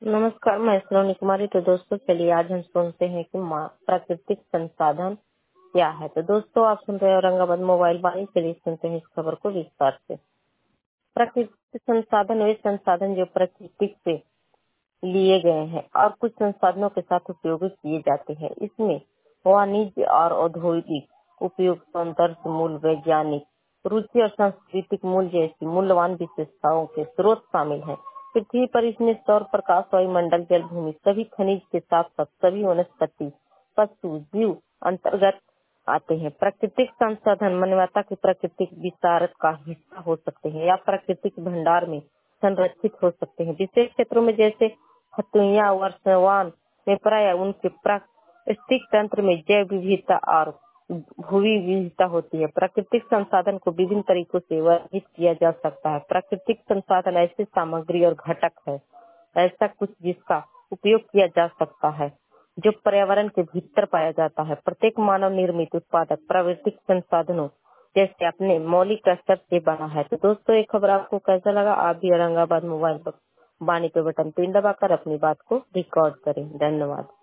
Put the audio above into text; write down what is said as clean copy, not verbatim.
नमस्कार, मैं सलोनी कुमारी। तो दोस्तों चलिए आज हम सुनते हैं कि प्राकृतिक संसाधन क्या है। तो दोस्तों आप सुन रहे हैं औरंगाबाद मोबाइल वाणी। चलिए सुनते हैं इस खबर को विस्तार से। प्राकृतिक संसाधन वे संसाधन जो प्रकृति से लिए गए हैं और कुछ संसाधनों के साथ उपयोग किए जाते हैं। इसमें वाणिज्य और औद्योगिक उपयोग, सौंदर्य मूल्य, वैज्ञानिक रुचि और सांस्कृतिक मूल्य जैसी मूल्यवान विशेषताओं के स्रोत शामिल हैं। पृथ्वी पर इसमें सौर प्रकाश, वायुमंडल, जल, भूमि, सभी खनिज के साथ साथ सभी वनस्पति, पशु, जीव अंतर्गत आते हैं। प्राकृतिक संसाधन मानवता की प्राकृतिक विस्तार का हिस्सा हो सकते हैं या प्राकृतिक भंडार में संरक्षित हो सकते हैं। विशेष क्षेत्रों में जैसे खतुइया वर्षावन में प्राय उनके पारिस्थितिक तंत्र में जैव विविधता और भूमि विविधता होती है। प्राकृतिक संसाधन को विभिन्न तरीकों से वर्णित किया जा सकता है। प्राकृतिक संसाधन ऐसी सामग्री और घटक है, ऐसा कुछ जिसका उपयोग किया जा सकता है जो पर्यावरण के भीतर पाया जाता है। प्रत्येक मानव निर्मित उत्पादक प्राकृतिक संसाधनों जैसे अपने मौलिक स्तर से बना है। तो दोस्तों ये खबर आपको कैसा लगा? आप भी औरंगाबाद मोबाइल पर वाणी पे बटन 3 दबाकर अपनी बात को रिकॉर्ड करें। धन्यवाद।